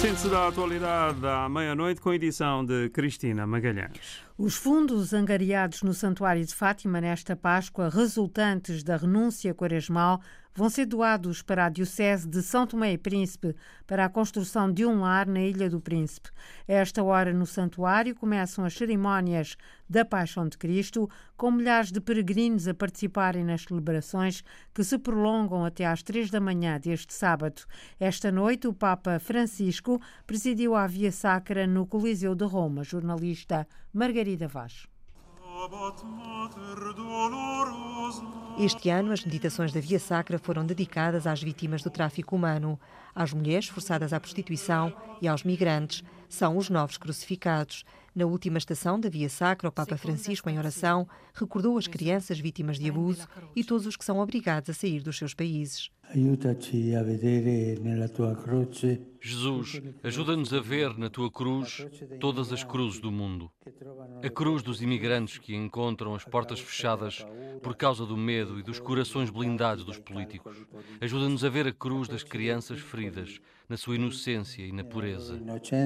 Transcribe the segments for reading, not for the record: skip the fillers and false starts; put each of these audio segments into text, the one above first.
Síntese da atualidade à meia-noite com a edição de Cristina Magalhães. Os fundos angariados no Santuário de Fátima nesta Páscoa, resultantes da renúncia quaresmal, vão ser doados para a Diocese de São Tomé e Príncipe para a construção de um lar na Ilha do Príncipe. A esta hora, no Santuário, começam as cerimónias da Paixão de Cristo, com milhares de peregrinos a participarem nas celebrações que se prolongam até às 3 da manhã deste sábado. Esta noite, o Papa Francisco presidiu a Via Sacra no Coliseu de Roma. Jornalista Margarida Vaz. Este ano, as meditações da Via Sacra foram dedicadas às vítimas do tráfico humano, às mulheres forçadas à prostituição e aos migrantes. São os novos crucificados. Na última estação da Via Sacra, o Papa Francisco, em oração, recordou as crianças vítimas de abuso e todos os que são obrigados a sair dos seus países. Jesus, ajuda-nos a ver na tua cruz todas as cruzes do mundo. A cruz dos imigrantes que encontram as portas fechadas por causa do medo e dos corações blindados dos políticos. Ajuda-nos a ver a cruz das crianças feridas, na sua inocência e na pureza.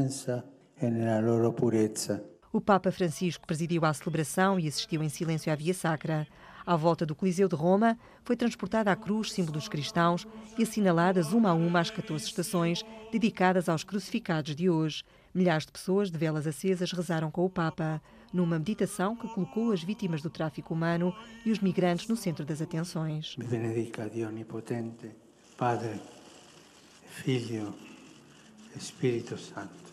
O Papa Francisco presidiu à celebração e assistiu em silêncio à Via Sacra. À volta do Coliseu de Roma, foi transportada a cruz, símbolo dos cristãos, e assinaladas uma a uma as 14 estações dedicadas aos crucificados de hoje. Milhares de pessoas de velas acesas rezaram com o Papa, numa meditação que colocou as vítimas do tráfico humano e os migrantes no centro das atenções. Benedica Dio Onipotente, Padre, Filho, Espírito Santo.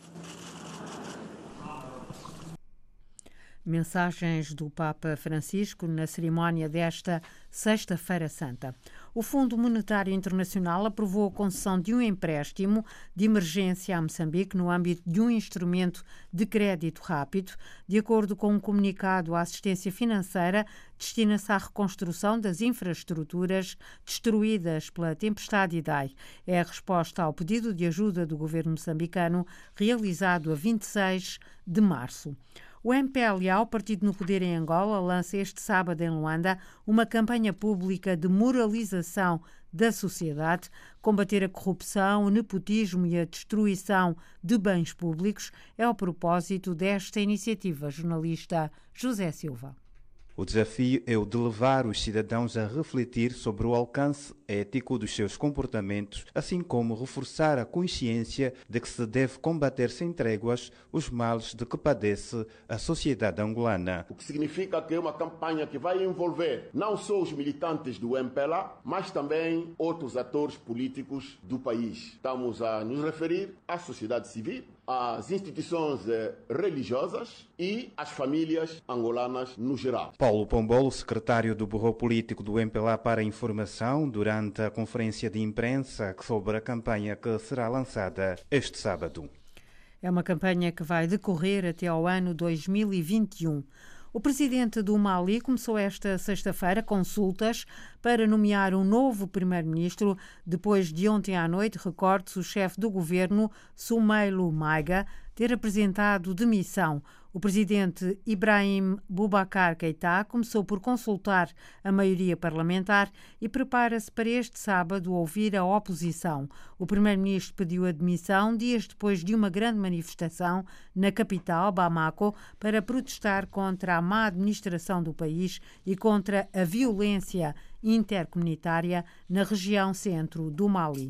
Mensagens do Papa Francisco na cerimónia desta Sexta-feira Santa. O Fundo Monetário Internacional aprovou a concessão de um empréstimo de emergência a Moçambique no âmbito de um instrumento de crédito rápido. De acordo com um comunicado, a assistência financeira destina-se à reconstrução das infraestruturas destruídas pela tempestade Idai. É a resposta ao pedido de ajuda do governo moçambicano realizado a 26 de março. O MPLA, o partido no poder em Angola, lança este sábado em Luanda uma campanha pública de moralização da sociedade, combater a corrupção, o nepotismo e a destruição de bens públicos. É o propósito desta iniciativa. Jornalista José Silva. O desafio é o de levar os cidadãos a refletir sobre o alcance ético dos seus comportamentos, assim como reforçar a consciência de que se deve combater sem tréguas os males de que padece a sociedade angolana. O que significa que é uma campanha que vai envolver não só os militantes do MPLA, mas também outros atores políticos do país. Estamos a nos referir à sociedade civil, às instituições religiosas e às famílias angolanas no geral. Paulo Pombolo, secretário do Burô Político do MPLA para a Informação, durante a conferência de imprensa sobre a campanha que será lançada este sábado. É uma campanha que vai decorrer até ao ano 2021. O presidente do Mali começou esta sexta-feira consultas para nomear um novo primeiro-ministro, depois de ontem à noite, recorde-se, o chefe do governo, Soumeilou Maïga, ter apresentado demissão. O presidente Ibrahim Boubacar Keïta começou por consultar a maioria parlamentar e prepara-se para este sábado ouvir a oposição. O primeiro-ministro pediu a demissão dias depois de uma grande manifestação na capital, Bamako, para protestar contra a má administração do país e contra a violência intercomunitária na região centro do Mali.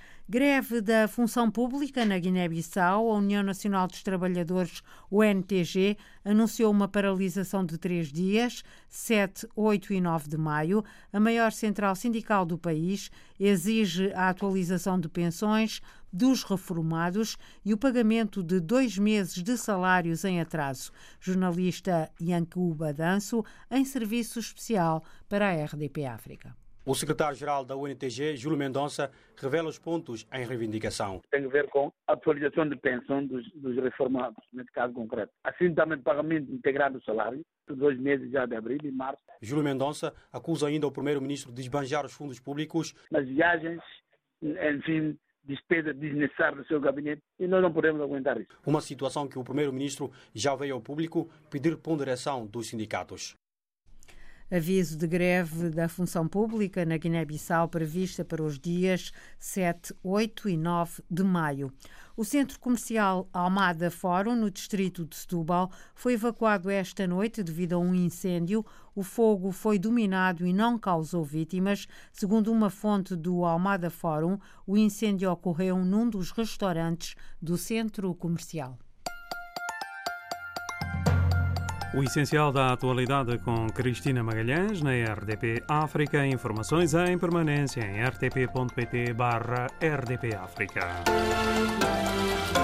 Greve da função pública na Guiné-Bissau. A União Nacional dos Trabalhadores, o NTG, anunciou uma paralisação de 3 dias, 7, 8 e 9 de maio. A maior central sindical do país exige a atualização de pensões dos reformados e o pagamento de 2 meses de salários em atraso. Jornalista Yankuba Danso, em serviço especial para a RDP África. O secretário-geral da UNTG, Júlio Mendonça, revela os pontos em reivindicação. Tem a ver com a atualização de pensão dos reformados, nesse caso concreto. Assim também o pagamento integrado do salário, de 2 meses já de abril e março. Júlio Mendonça acusa ainda o primeiro-ministro de esbanjar os fundos públicos. Nas viagens, enfim, despesa desnecessária do seu gabinete, e nós não podemos aguentar isso. Uma situação que o primeiro-ministro já veio ao público pedir ponderação dos sindicatos. Aviso de greve da função pública na Guiné-Bissau prevista para os dias 7, 8 e 9 de maio. O centro comercial Almada Fórum, no distrito de Setúbal, foi evacuado esta noite devido a um incêndio. O fogo foi dominado e não causou vítimas. Segundo uma fonte do Almada Fórum, o incêndio ocorreu num dos restaurantes do centro comercial. O essencial da atualidade com Cristina Magalhães na RDP África. Informações em permanência em rtp.pt/rdpafrica.